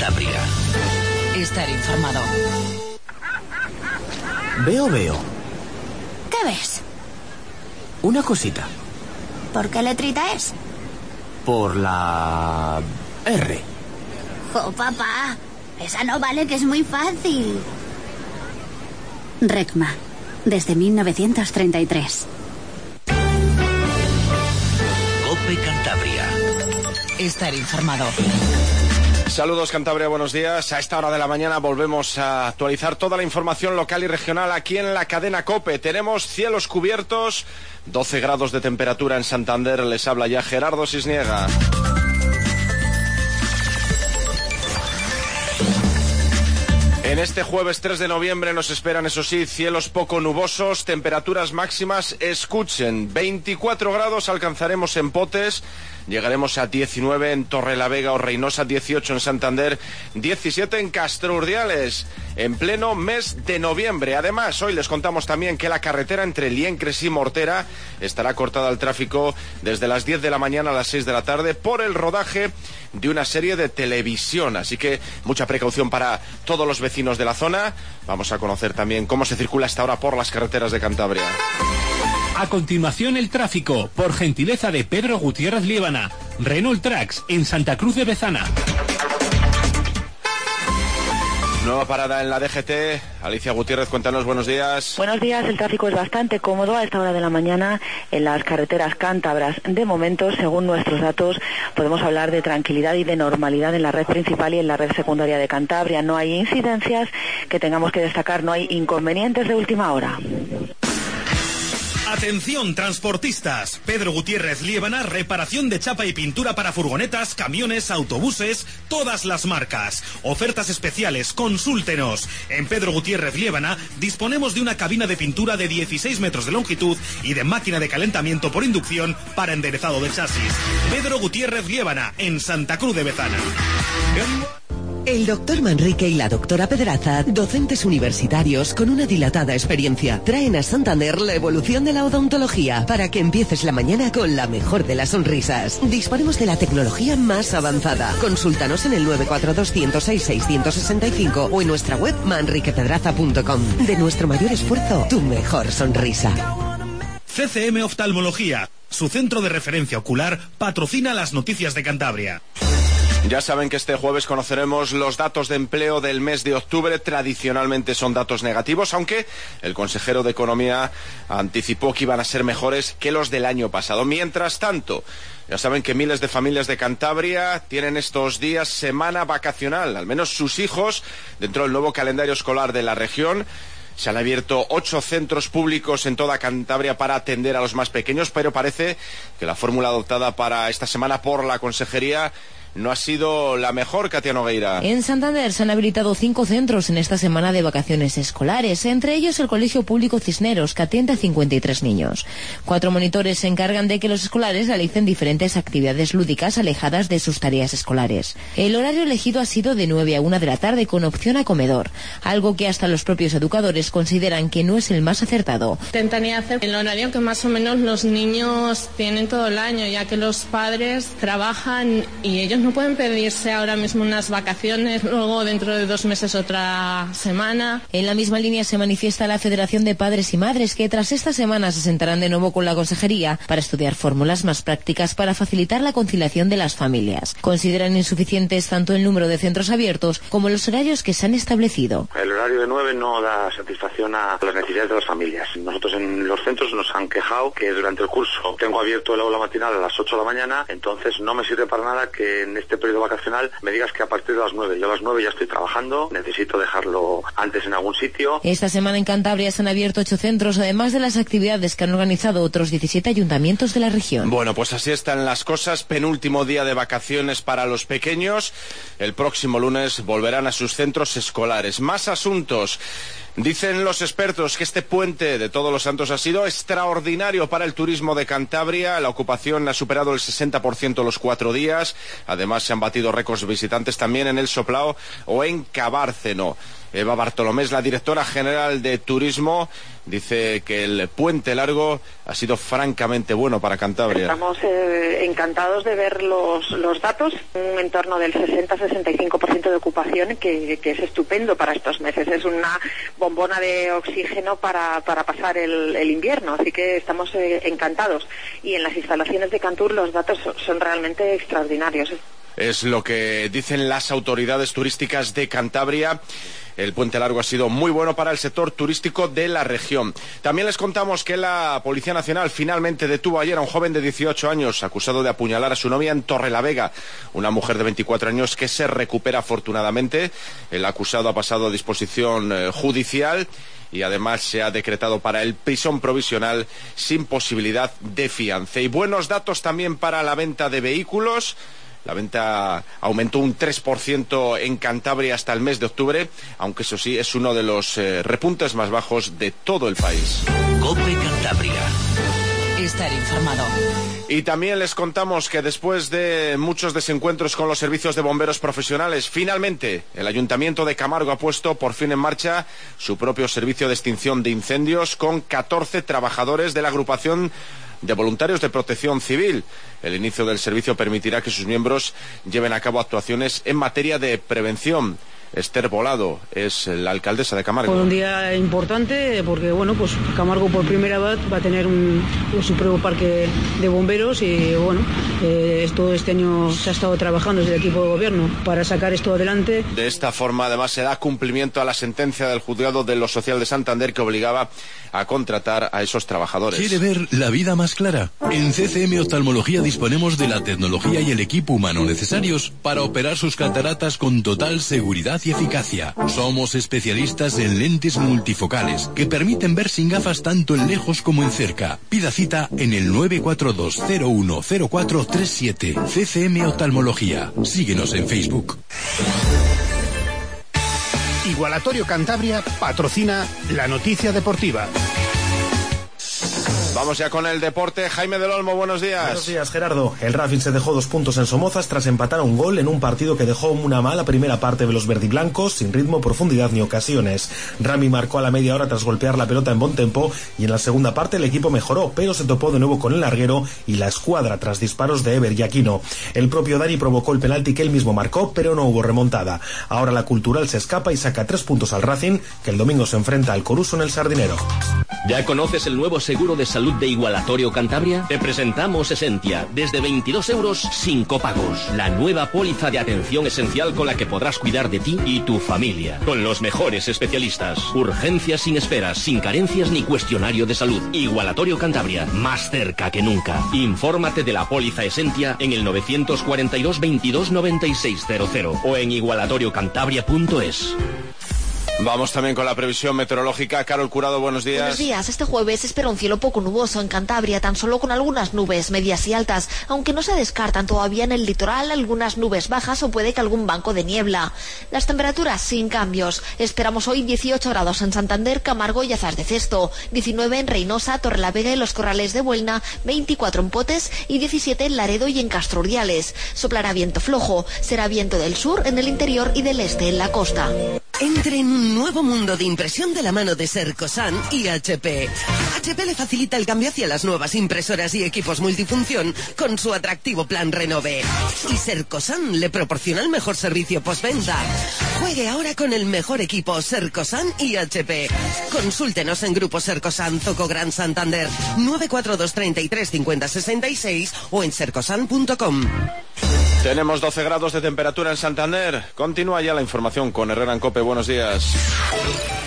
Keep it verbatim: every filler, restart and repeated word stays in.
Cantabria. Estar informado. Veo, veo. ¿Qué ves? Una cosita. ¿Por qué letrita es? Por la... R. ¡Jo, papá! Esa no vale, que es muy fácil. Recma, desde mil novecientos treinta y tres. COPE Cantabria. Estar informado. Saludos Cantabria, buenos días. A esta hora de la mañana volvemos a actualizar toda la información local y regional aquí en la cadena COPE. Tenemos cielos cubiertos, doce grados de temperatura en Santander. Les habla ya Gerardo Sisniega. En este jueves tres de noviembre nos esperan, eso sí, cielos poco nubosos, temperaturas máximas, escuchen, veinticuatro grados alcanzaremos en Potes, llegaremos a diecinueve en Torrelavega o Reynosa, dieciocho en Santander, diecisiete en Castrurdiales, en pleno mes de noviembre. Además, hoy les contamos también que la carretera entre Liencres y Mortera estará cortada al tráfico desde las diez de la mañana a las seis de la tarde por el rodaje de una serie de televisión, así que mucha precaución para todos los vecinos de la zona. Vamos a conocer también cómo se circula hasta ahora por las carreteras de Cantabria. A continuación el tráfico, por gentileza de Pedro Gutiérrez Liébana, Renault Trax en Santa Cruz de Bezana. Nueva parada en la D G T. Alicia Gutiérrez, cuéntanos, buenos días. Buenos días, el tráfico es bastante cómodo a esta hora de la mañana en las carreteras cántabras. De momento, según nuestros datos, podemos hablar de tranquilidad y de normalidad en la red principal y en la red secundaria de Cantabria. No hay incidencias que tengamos que destacar, no hay inconvenientes de última hora. Atención transportistas, Pedro Gutiérrez Liébana, reparación de chapa y pintura para furgonetas, camiones, autobuses, todas las marcas. Ofertas especiales, consúltenos. En Pedro Gutiérrez Liébana disponemos de una cabina de pintura de dieciséis metros de longitud y de máquina de calentamiento por inducción para enderezado de chasis. Pedro Gutiérrez Liébana, en Santa Cruz de Bezana. El doctor Manrique y la doctora Pedraza, docentes universitarios con una dilatada experiencia, traen a Santander la evolución de la odontología para que empieces la mañana con la mejor de las sonrisas. Disponemos de la tecnología más avanzada. Consúltanos en el nueve cuatro dos cero seis seis seis cinco o en nuestra web manrique pedraza punto com. De nuestro mayor esfuerzo, tu mejor sonrisa. C C M Oftalmología, su centro de referencia ocular, patrocina las noticias de Cantabria. Ya saben que este jueves conoceremos los datos de empleo del mes de octubre. Tradicionalmente son datos negativos, aunque el consejero de Economía anticipó que iban a ser mejores que los del año pasado. Mientras tanto, ya saben que miles de familias de Cantabria tienen estos días semana vacacional, al menos sus hijos, dentro del nuevo calendario escolar de la región. Se han abierto ocho centros públicos en toda Cantabria para atender a los más pequeños, pero parece que la fórmula adoptada para esta semana por la consejería no ha sido la mejor, Katia Nogueira. En Santander se han habilitado cinco centros en esta semana de vacaciones escolares, entre ellos el Colegio Público Cisneros, que atiende a cincuenta y tres niños. Cuatro monitores se encargan de que los escolares realicen diferentes actividades lúdicas alejadas de sus tareas escolares. El horario elegido ha sido de nueve a una de la tarde con opción a comedor, algo que hasta los propios educadores consideran que no es el más acertado. Intentaría hacer el horario que más o menos los niños tienen todo el año, ya que los padres trabajan y ellos no pueden pedirse ahora mismo unas vacaciones, luego dentro de dos meses otra semana. En la misma línea se manifiesta la Federación de Padres y Madres, que tras esta semana se sentarán de nuevo con la consejería para estudiar fórmulas más prácticas para facilitar la conciliación de las familias. Consideran insuficientes tanto el número de centros abiertos como los horarios que se han establecido. El horario de nueve no da satisfacción a las necesidades de las familias. Nosotros en los centros nos han quejado que durante el curso tengo abierto el aula matinal a las ocho de la mañana, entonces no me sirve para nada que en este periodo vacacional me digas que a partir de las nueve, yo a las nueve ya estoy trabajando, necesito dejarlo antes en algún sitio. Esta semana en Cantabria se han abierto ocho centros, además de las actividades que han organizado otros diecisiete ayuntamientos de la región. Bueno, pues así están las cosas. Penúltimo día de vacaciones para los pequeños. El próximo lunes volverán a sus centros escolares. Más asuntos. Dicen los expertos que este puente de Todos los Santos ha sido extraordinario para el turismo de Cantabria. La ocupación ha superado el sesenta por ciento los cuatro días. Además, se han batido récords visitantes también en El Soplao o en Cabárceno. Eva Bartolomé es la directora general de Turismo. Dice que el puente largo ha sido francamente bueno para Cantabria. Estamos eh, encantados de ver los, los datos, un entorno del sesenta a sesenta y cinco por ciento de ocupación, que, que es estupendo para estos meses. Es una bombona de oxígeno para, para pasar el, el invierno, así que estamos eh, encantados. Y en las instalaciones de Cantur los datos son, son realmente extraordinarios. Es lo que dicen las autoridades turísticas de Cantabria. El puente largo ha sido muy bueno para el sector turístico de la región. También les contamos que la Policía Nacional finalmente detuvo ayer a un joven de dieciocho años acusado de apuñalar a su novia en Torrelavega, una mujer de veinticuatro años que se recupera afortunadamente. El acusado ha pasado a disposición eh, judicial y además se ha decretado para él prisión provisional sin posibilidad de fianza. Y buenos datos también para la venta de vehículos. La venta aumentó un tres por ciento en Cantabria hasta el mes de octubre, aunque eso sí, es uno de los eh, repuntes más bajos de todo el país. COPE Cantabria. Estar informado. Y también les contamos que después de muchos desencuentros con los servicios de bomberos profesionales, finalmente el Ayuntamiento de Camargo ha puesto por fin en marcha su propio servicio de extinción de incendios con catorce trabajadores de la agrupación de voluntarios de protección civil. El inicio del servicio permitirá que sus miembros lleven a cabo actuaciones en materia de prevención. Esther Volado es la alcaldesa de Camargo. Fue un día importante porque bueno, pues Camargo por primera vez va a tener un, su propio parque de bomberos y bueno, eh, todo este año se ha estado trabajando desde el equipo de gobierno para sacar esto adelante. De esta forma además se da cumplimiento a la sentencia del juzgado de lo social de Santander que obligaba a contratar a esos trabajadores. ¿Quiere ver la vida más clara? En C C M Oftalmología disponemos de la tecnología y el equipo humano necesarios para operar sus cataratas con total seguridad y eficacia. Somos especialistas en lentes multifocales que permiten ver sin gafas tanto en lejos como en cerca. Pida cita en el nueve cuatro dos cero uno cero cuatro tres siete. C C M Oftalmología. Síguenos en Facebook. Igualatorio Cantabria patrocina la noticia deportiva. Vamos ya con el deporte. Jaime del Olmo, buenos días. Buenos días, Gerardo. El Racing se dejó dos puntos en Somozas tras empatar a un gol en un partido que dejó una mala primera parte de los verdiblancos, sin ritmo, profundidad ni ocasiones. Rami marcó a la media hora tras golpear la pelota en buen tempo y en la segunda parte el equipo mejoró, pero se topó de nuevo con el larguero y la escuadra tras disparos de Ever y Aquino. El propio Dani provocó el penalti que él mismo marcó, pero no hubo remontada. Ahora la Cultural se escapa y saca tres puntos al Racing, que el domingo se enfrenta al Coruso en el Sardinero. ¿Ya conoces el nuevo seguro de salud de Igualatorio Cantabria? Te presentamos Esentia, desde veintidós euros sin copagos. La nueva póliza de atención esencial con la que podrás cuidar de ti y tu familia. Con los mejores especialistas. Urgencias sin esperas, sin carencias ni cuestionario de salud. Igualatorio Cantabria, más cerca que nunca. Infórmate de la póliza Esentia en el novecientos cuarenta y dos veintidós noventa y seis cero cero o en igualatorio cantabria punto es. Vamos también con la previsión meteorológica. Carol Curado, buenos días. Buenos días. Este jueves se espera un cielo poco nuboso en Cantabria, tan solo con algunas nubes medias y altas, aunque no se descartan todavía en el litoral algunas nubes bajas o puede que algún banco de niebla. Las temperaturas sin cambios. Esperamos hoy dieciocho grados en Santander, Camargo y Azaz de Cesto, diecinueve en Reynosa, Torrelavega y Los Corrales de Buelna, veinticuatro en Potes y diecisiete en Laredo y en Castro Urdiales. Soplará viento flojo, será viento del sur en el interior y del este en la costa. Entre en un nuevo mundo de impresión de la mano de Sercosan y H P. H P le facilita el cambio hacia las nuevas impresoras y equipos multifunción con su atractivo plan Renove. Y Sercosan le proporciona el mejor servicio postventa. Juegue ahora con el mejor equipo Sercosan y H P. Consúltenos en Grupo Sercosan Zoco Gran Santander nueve cuatro dos treinta y tres cincuenta sesenta y seis o en sercosan punto com. Tenemos doce grados de temperatura en Santander. Continúa ya la información con Herrera en COPE. Buenos días.